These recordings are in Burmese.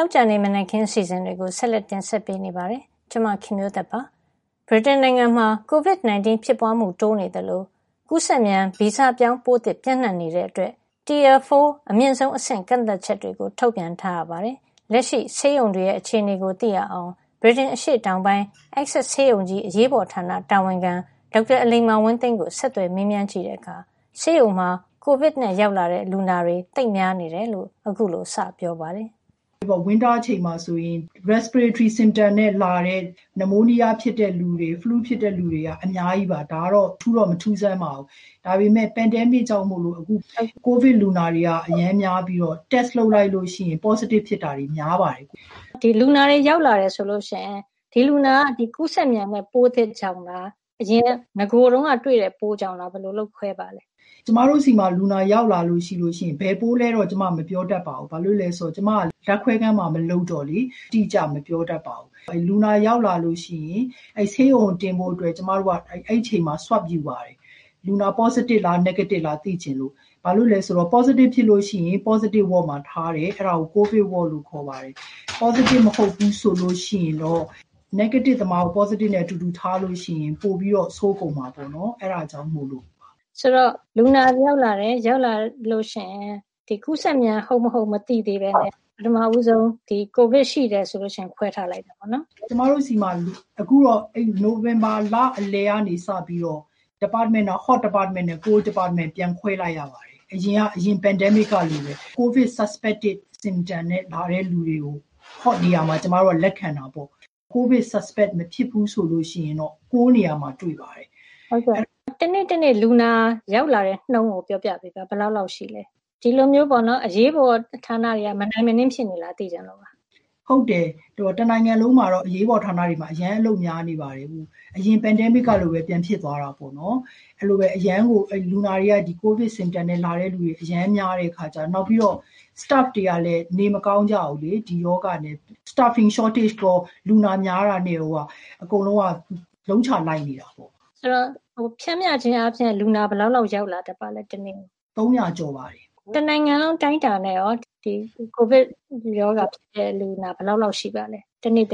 တောက်ကြနေမနက်ခင်းစီစဉ်တွေကိုဆက်လက်တင်ဆက်ပေးနေပါတယ်။ကျွန်မခင်မျိုးသက်ပါ။ဗြိတိန်နိုင်ငံမှာ COVID-19 ဖြစ်ပွားမှုတိုးနေတယ်လို့ကူးစက်မြန်ဗီဇပြောင်းပိုးသစ်ပြန့်နှံ့နေတဲ့အတွက် Tier 4 အမြင့်ဆုံးအဆင့်ကန့်သတ်ချက်တွေကိုထုတ်ပြန်ထားရပါတယ်။လက်ရှိဆေးရုံတွေရဲ့အခြေအနေကိုသိရအောင်ဗြိတိန်အရှေ့တောင်ပိုင်း Essex ဆေးရုံကြီးအရေးပေါ်ဌာနတာဝန်ခံဒေါက်တာအလိမ္မာဝင်းသိန်းကိုဆက်သွယ်မေးမြန်းကြည့်တဲ့အခါဆေးရုံမှာ COVID နဲ့ရောက်လာတဲ့လူနာတွေသိပ်များနေတယ်လို့အခုလိုစပြောပါတယ်။ winter အချိန်မှာဆိုရင် respiratory symptom နဲ့လာတဲ့ pneumonia ဖြစ်တဲ့လူတွေ flu ဖြစ်တဲ့လူတွေကအများကြီးပါဒါကတော့ထူးတော့မထူးဆန်းပါဘူးဒါပေမဲ့ pandemic ကြောင့်မို့လို့အခု COVID လူနာတွေကအများများပြီးတော့ test လုပ်လိုက်လို့ရှိရင် positive ဖြစ်တာတွေများပါတယ်ဒီလူနာတွေရောက်လာတယ်ဆိုလို့ရှိရင်ဒီလူနာကဒီကူးစက်မြန်တဲ့ပိုးသစ်ကြောင့်လားအရင်ငကိုတုန်းကတွေ့တဲ့ပိုးကြောင့်လားဘယ်လိုလုပ်ခွဲပါလဲကျမတို့စီမှာလူနာရောက်လာလို့ရှိရင်ဘယ်ပိုးလဲတော့ကျမမပြောတတ်ပါဘူးဘာလို့လဲဆိုတော့ကျမကလက်ခွဲခန်းမှာမလုပ်တော့လေတိကျမပြောတတ်ပါဘူးလူနာရောက်လာလို့ရှိရင်ဆေးရုံတင်ဖို့အတွက်ကျမတို့ကအဲ့ချိန်မှာ swab ယူပါတယ်လူနာ positive လား negative လားသိချင်လို့ဘာလို့လဲဆိုတော့ positive ဖြစ်လို့ရှိရင် positive ward မှာထားတယ်အဲ့ဒါကို covid ward လို့ခေါ်ပါတယ် positive မဟုတ်ဘူးဆိုလို့ရှိရင်တော့ negative သမားကို positive နဲ့အတူတူထားလို့ရှိရင်ပို့ပြီးတော့ဆိုးကုန်မှာပေါ့နော်အဲ့ဒါကြောင့်မို့လို့ဆိုတော့လူနာရောက်လာလို့ရှိရင်ဒီကူးစက်မြန်ဟုတ်မဟုတ်မသိသေးပဲနဲ့ပထမဦးဆုံးဒီ covid ရှိတယ်ဆိုလို့ရှိရင်ခွဲထားလိုက်တာပေါ့နော်ကျမတို့စီမှာအခုတော့အဲ့ November လအလယ်ကနေစပြီးတော့ department က hot department နဲ့ cold department ပြန်ခွဲလိုက်ရပါတယ်အရင် pandemic ကလိုပဲ covid suspected symptom နဲ့လာတဲ့လူတွေကို hot နေရာမှာကျမတို့ကလက်ခံတာပေါ့ covid suspect မဖြစ်ဘူးဆိုလို့ရှိရင်တော့cold နေရာမှာတွေ့ပါတယ်ဟုတ်ကဲ့တနေ့လူနာရောက်လာတဲ့နှုန်းကိုပြောပြပေးပါဘယ်လောက်ရှိလဲဒီလိုမျိုးပေါ့နော်အရေးပေါ်ဌာနတွေကမနိုင်မနှင်းဖြစ်နေလားသိကြလို့ပါဟုတ်တယ်တနိုင်ငံလုံးမှာတော့အရေးပေါ်ဌာနတွေမှာအရန်အလုပ်များနေပါတယ်အရင် pandemic ကလိုပဲပြန်ဖြစ်သွားတာပေါ့နော်အဲ့လိုပဲအရန်ကိုလူနာတွေကဒီ covid symptom နဲ့လာတဲ့လူတွေအရန်များတဲ့အခါကျနောက်ပြီးတော့ staff တွေကလည်းနေမကောင်းကြဘူးလေဒီယောဂနဲ့ staffing shortage တော့လူနာများတာနဲ့အကုန်လုံးကလုံးချလိုက်နေတာပေါ့ဆိုတော့ဖြန့်မြခြင်းအပြင်လူနာဘယ်လောက်ရောက်လာတတ်ပါလဲတနေ့ 300ကျော်ပါတယ်တနိုင်ငံလုံးတိုင်းတာနဲ့ရောဒီ covid ရောဂါဖြစ်တဲ့လူနာဘယ်လောက်ရှိပါလဲတနေ့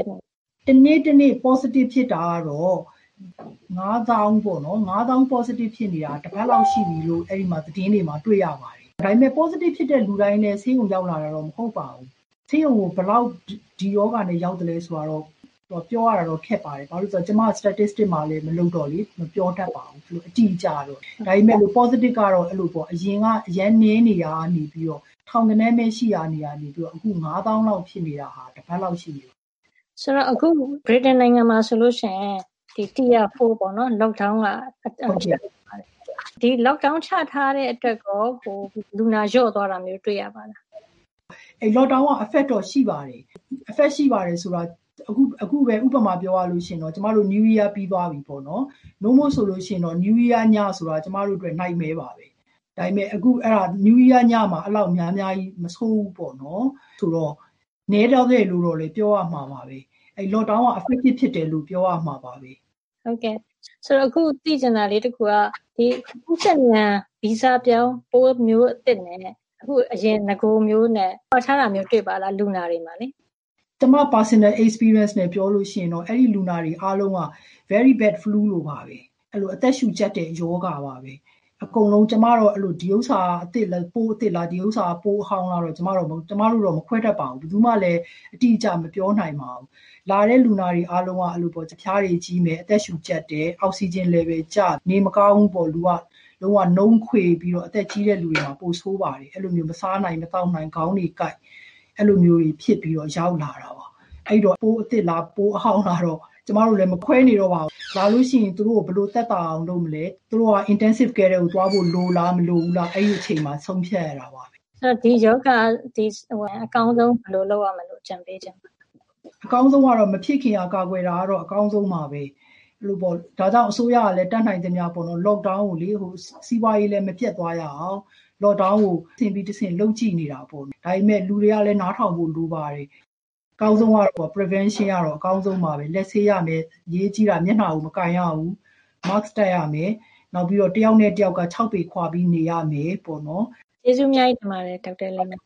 positive ဖြစ်တာကတော့9000ပေါ့နော်9000 positive ဖြစ်နေတာတစ်ပတ်လောက်ရှိပြီလို့အဲ့ဒီမှာသတင်းတွေမှာတွေ့ရပါတယ်ဒါပေမဲ့ positive ဖြစ်တဲ့လူတိုင်းနဲ့ဆေးရုံရောက်လာတာတော့မဟုတ်ပါဘူးဆေးရုံကိုဘယ်လောက်ဒီယောဂနဲ့ရောက်တယ်လဲဆိုတော့ပြောရတာတော့ခက်ပါတယ်ဘာလို့ဆိုတော့ကျမ statistic မှာလည်းမလုပ်တော့လေမပြောတတ်ပါဘူးအတိအကျတော့ဒါပေမဲ့လို့ positive ကတော့အဲ့လိုပေါ့အရင်ကအရန်နည်းနေရနေပြီးတော့ထောင်ကနည်းမဲ့ရှိရနေပြီးတော့အခု9000လောက်ဖြစ်နေတာဟာတစ်ပတ်လောက်ရှိနေဆိုတော့အခု Britain နိုင်ငံမှာဆိုလို့ရှိရင်ဒီ Tier 4ပေါ့နော် lockdown ဒီ lockdown ချထားတဲ့အတွက်ကိုလူနာလျော့သွားတာမျိုးတွေ့ရပါလားအဲ့ lockdown က effect တော့ရှိပါတယ် effect ရှိပါတယ်ဆိုတာအခုပဲဥပမာပြောရလို့ရှိရင်တော့ကျမတို့ New Year ပြီးသွားပြီပေါ့နော် no more ဆိုလို့ရှိရင်တော့ New Year ညဆိုတာကျမတို့အတွက် nightmare ပါပဲဒါပေမဲ့အခုအဲ့ဒါ New Year ညမှာအဲ့လောက်များကြီးမဆိုးဘူးပေါ့နော်ဆိုတော့နည်းတော့တယ်လို့တော့လေပြောရမှာပါပဲအဲ့ lockdown က effective ဖြစ်တယ်လို့ပြောရမှာပါပဲဟုတ်ကဲ့ဆိုတော့အခုသိချင်တာလေးတစ်ခုကဒီကူးစက်မြန်ဗီဇပြောင်းပိုးမျိုးအသစ်နဲ့အခုအရင်ငကိုမျိုးနဲ့ပတ်ထားတာမျိုးတွေ့ပါလားလူနာတွေမှာလေကျမ personal experience နဲ့ပြောလို့ရှိရင်တော့အဲ့ဒီလူနာတွေအားလုံးက very bad flu လို့ပါပဲအဲ့လိုအသက်ရှူကျပ်တဲ့ယောဂါပါပဲအကုန်လုံးကျမတော့အဲ့လိုဒီဥစ္စာအသစ်လားပိုးအသစ်လားဒီဥစ္စာပိုးအဟောင်းလားတော့ကျမတို့တော့မခွဲတတ်ပါဘူးဘယ်သူမှလည်းအတိအကျမပြောနိုင်ပါဘူးလာတဲ့လူနာတွေအားလုံးကအဲ့လိုပေါ့ဖျားတွေကြီးမယ်အသက်ရှူကျပ်တယ်အောက်ဆီဂျင် level ကျနေမကောင်းဘူးပေါ့လူကလုံးဝနှုံးခွေပြီးတော့အသက်ကြီးတဲ့လူတွေမှာပိုဆိုးပါတယ်အဲ့လိုမျိုးမစားနိုင်မတောက်နိုင်ခေါင်းတွေကိုက်အဲ့လိုမျိုးတွေဖြစ်ပြီးတော့ရောက်လာတာပါအဲ့တော့ပိုးအသစ်လားပိုးအဟောင်းလားတော့ကျမတို့လည်းမခွဲနေတော့ပါဘူးလာလို့ရှိရင်သူတို့ကိုဘယ်လိုသက်သာအောင်လုပ်မလဲသူတို့က intensive care ကိုတွားဖို့လိုလားမလိုဘူးလားအဲ့ဒီအချိန်မှာဆုံးဖြတ်ရတာပါပဲဆိုတော့ဒီယောဂဒီအကောင်းဆုံးဘယ်လိုလုပ်ရမလို့ကြံပေးချင်အကောင်းဆုံးကတော့မဖြစ်ခင်ကာကွယ်တာကတော့အကောင်းဆုံးပါပဲလို့ပေါ့ဒါကြောင့်အစိုးရကလည်းတတ်နိုင်သမျှပေါ့နော် lockdown ကိုလေစီးပွားရေးလည်းမပြတ်သွားရအောင် lockdown ကိုဆင်ပြီးတဆင့်လုပ်ကြည့်နေတာပေါ့ဒါပေမဲ့လူတွေကလည်းနားထောင်ဖို့လိုပါတယ်အကောင်းဆုံးကတော့ prevention ကတော့အကောင်းဆုံးပါပဲလက်ဆေးရမယ်ရေးကြည့်တာမျက်နှာကိုမကန်ရဘူး mask တပ်ရမယ်နောက်ပြီးတော့တယောက်နဲ့တယောက်က6ပေခွာပြီးနေရမယ်ပေါ့နော်ကျေးဇူးအများကြီးတင်ပါတယ်ဒေါက်တာလိမ္မာ